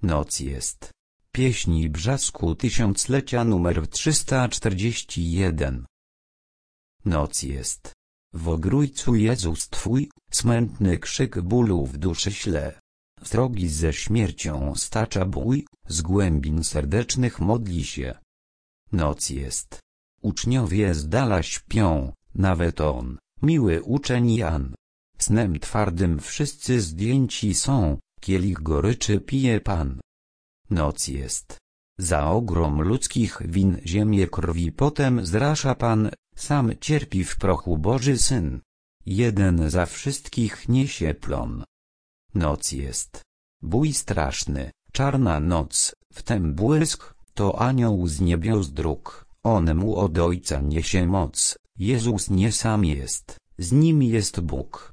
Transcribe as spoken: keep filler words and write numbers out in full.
Noc jest. Pieśni Brzasku Tysiąclecia numer trzysta czterdzieści jeden. Noc jest. W ogrójcu Jezus Twój, smętny krzyk bólu w duszy śle. Srogi ze śmiercią stacza bój, z głębin serdecznych modli się. Noc jest. Uczniowie z dala śpią, nawet on, miły uczeń Jan. Snem twardym wszyscy zdjęci są, kielich goryczy pije Pan. Noc jest. Za ogrom ludzkich win ziemię krwi potem zrasza Pan, sam cierpi w prochu Boży Syn. Jeden za wszystkich niesie plon. Noc jest. Bój straszny, czarna noc, wtem błysk, to anioł z niebios dróg, on mu od Ojca niesie moc, Jezus nie sam jest, z nim jest Bóg.